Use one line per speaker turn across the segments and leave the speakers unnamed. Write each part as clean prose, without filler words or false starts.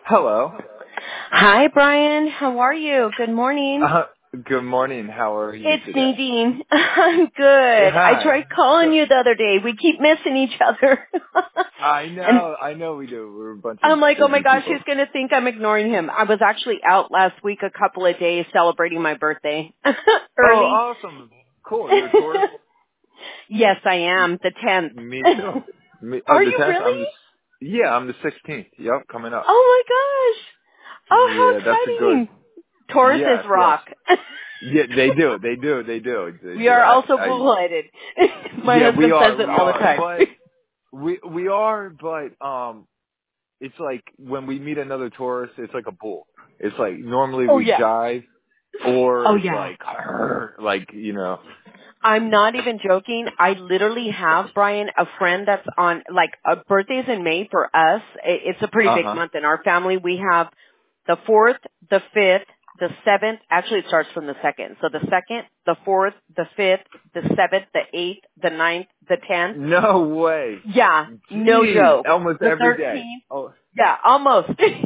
Hello.
Hi, Brian. How are you? Good morning.
Good morning. How are you
It's
today?
Nadine. I'm good. I
Hi.
tried calling you the other day. We keep missing each other.
I
And
know we do. We're a bunch of
I'm like, oh my
busy
gosh,
people.
he's going to think I'm ignoring him. I was actually out last week a couple of days celebrating my birthday.
Oh,
Early.
awesome. Cool. You're a tourist?
Yes, I am. The
Me
10th.
too.
Are
The
you
10th?
really?
I'm the 16th. Yep, coming up.
Oh my gosh. Oh,
Yeah,
how
that's a good,
exciting. Tauruses
yes, yes.
rock.
Yeah, they do. They do. They do. They
We
do.
are also bull-headed. My
Yeah, we
husband says
are.
it
We
all the
are.
time.
But, we are, but, it's like when we meet another tourist, it's like a bull. It's like normally
Oh
we
yeah.
jive,
Oh
or it's
yeah.
like, like.
I'm not even joking. I literally have, Brian, a friend that's on, like, birthdays in May for us. It's a pretty big
Uh-huh.
month in our family. We have the 4th, the 5th, the 7th. Actually, it starts from the 2nd. So the 2nd, the 4th, the 5th, the 7th, the 8th, the 9th, the 10th.
No way.
Yeah, no
Jeez,
joke.
almost
The
every day.
13th.
Oh,
Yeah, almost.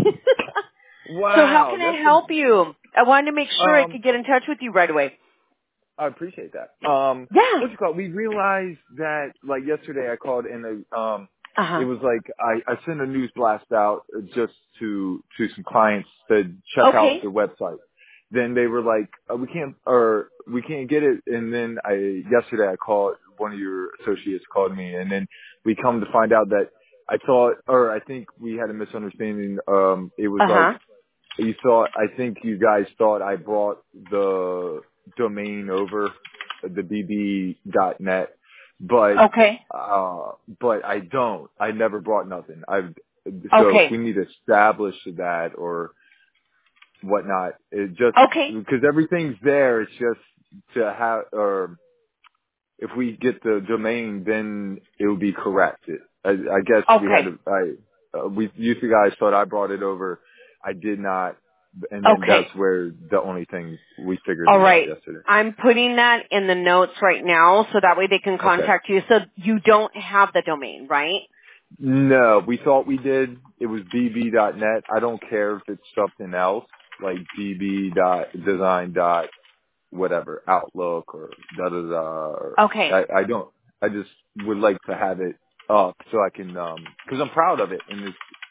So how
wow,
can I
that's
help you? I wanted to make sure I
um,
could get in touch with you right away.
I appreciate that.
Yeah.
What's it called? We realized that, like, yesterday I called and, it
Uh-huh.
was like, I sent a news blast out just to some clients to check out
Okay.
the website. Then they were like, we can't get it. And then yesterday I called, one of your associates called me, and then we come to find out that I think we had a misunderstanding. It was like,
Uh-huh.
I think you guys thought I brought the domain over, the bb.net,
Okay.
but I don't. I never brought nothing. So if
Okay.
we need to establish that or whatnot, it just,
Okay.
because everything's there, it's just to have, or if we get the domain, then it will be correct. I guess
Okay.
you two guys thought I brought it over. I did not. And then
Okay.
that's where the only thing we figured
All
it out
right.
yesterday.
I'm putting that in the notes right now so that way they can
Okay.
contact you. So you don't have the domain, right?
No, we thought we did. It was bb.net. I don't care if it's something else, like bb.design. Whatever, Outlook or da-da-da. Or
Okay.
I don't. I just would like to have it up so I can, because I'm proud of it, and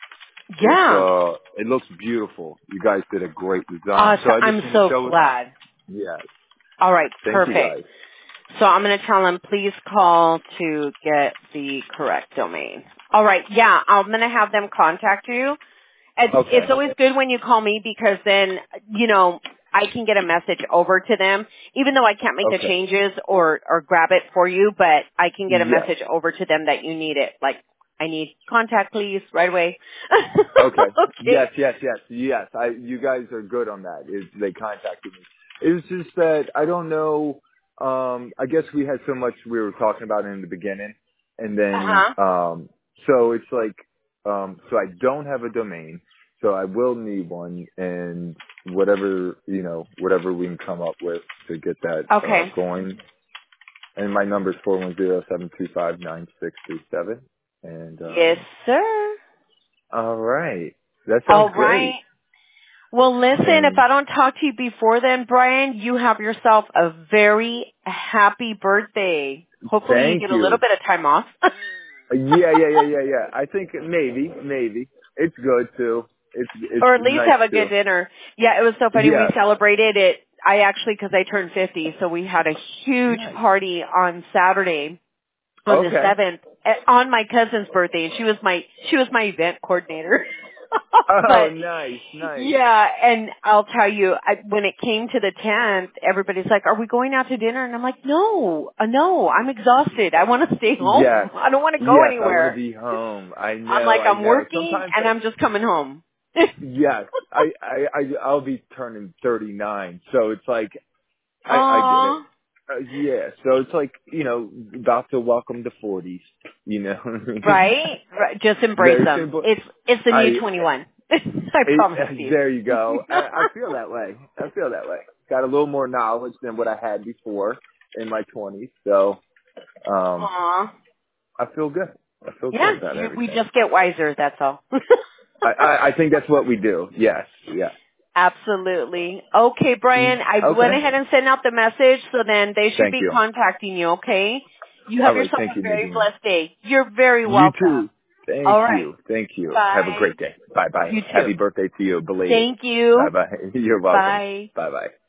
Yeah.
it looks beautiful. You guys did a great design, so
Awesome.
I just
I'm
want to
so
show it.
glad.
Yeah,
All right.
thank you
Perfect.
guys.
So I'm going to tell them, please call to get the correct domain. All right. Yeah. I'm going to have them contact you. It's
Okay,
always good when you call me because then, I can get a message over to them, even though I can't make the
okay,
changes or grab it for you, but I can get a
yes,
message over to them that you need it. Like, I need contact, please, right away.
okay,
Okay.
yes. You guys are good on that. They contacted me. It was just that I don't know. I guess we had so much we were talking about in the beginning, and then
Uh-huh.
so it's like so I don't have a domain, so I will need one, and whatever we can come up with to get that
Okay.
going. And my number is 410-725-9637. And
Yes, sir.
all right, that sounds
All right.
great.
Well, listen, if
And
I don't talk to you before then, Brian, you have yourself a very happy birthday. Hopefully you
thank
get a little
you.
bit of time off.
Yeah. I think maybe it's good too. It's
Or at least
nice
have a good
too.
dinner. Yeah, it was so funny. We
Yes.
celebrated it. Because I turned 50, so we had a huge
Nice.
party on Saturday on the
Okay.
7th on my cousin's birthday, and she was my event coordinator.
Oh,
But
nice.
yeah, and I'll tell you, when it came to the 10th, everybody's like, "Are we going out to dinner?" And I'm like, "No, I'm exhausted. I want to stay home.
Yes.
I don't want to go
Yes, I want to
anywhere."
be home. I
I'm like,
know.
"I'm working,
Sometimes
and I'm just coming home."
yes. I'll be turning 39, so it's like I get it.
Aw.
Yeah, so it's like, about to welcome the 40s, you know what I mean?
Right? Right. Just embrace
Very
them.
simple.
It's the
I,
new 21. I promise you.
there you go. I feel that way. Got a little more knowledge than what I had before in my 20s, so,
Aw.
I feel good. I feel
Yeah,
good about
we
everything.
just get wiser, that's all.
I think that's what we do. Yes. Yeah.
Absolutely. Okay, Brian, I
Okay.
went ahead and sent out the message, so then they should
Thank
be
you.
contacting you, okay? You
All
have
right.
yourself
Thank
a
you,
very
Nadine.
blessed day. You're very
You
welcome.
too. Thank
All right.
you. Thank you. Have a
Bye.
great day. Bye bye.
You too.
Happy birthday to you, belated.
Thank you.
Bye bye. You're welcome.
Bye.
Bye bye.